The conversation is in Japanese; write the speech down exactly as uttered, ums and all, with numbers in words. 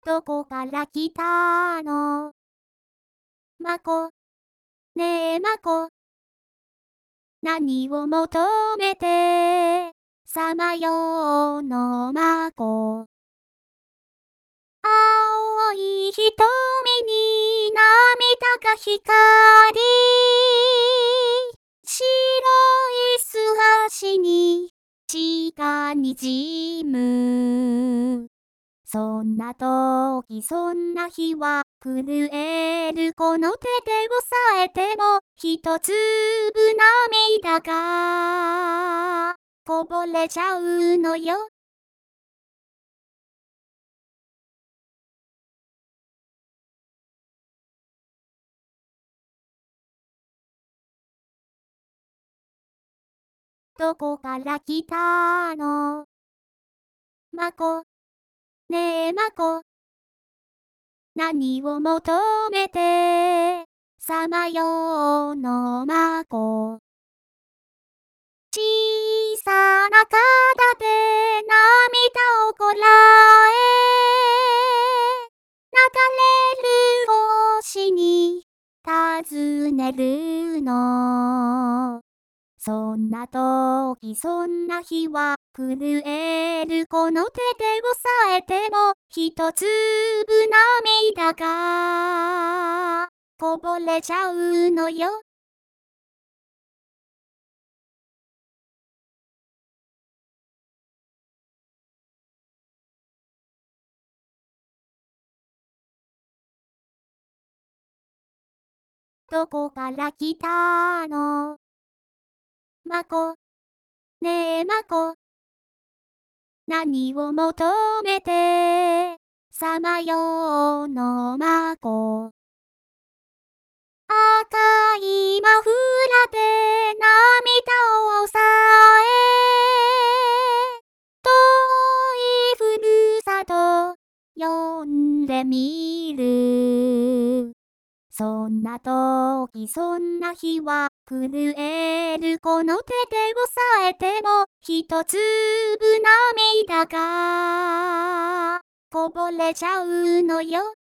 どこから来たの？まこ、ねえまこ。何を求めてさまようのまこ。青い瞳に涙が光り、白い素足に血が滲む。そんな時そんな日は震えるこの手で押さえても一粒涙がこぼれちゃうのよ。どこから来たの？まこ、ねえまこ。何を求めてさまようのまこ。小さな体で涙をこらえ、流れる星に尋ねるの。そんな時そんな日は震えるこの手で押さえても一粒涙がこぼれちゃうのよ。どこから来たの？まこ、ねえまこ。何を求めてさまようのまこ。赤いマフラーで涙を抑え、遠いふるさと呼んでみる。そんな時そんな日は震えるこの手で押さえても一粒涙がこぼれちゃうのよ。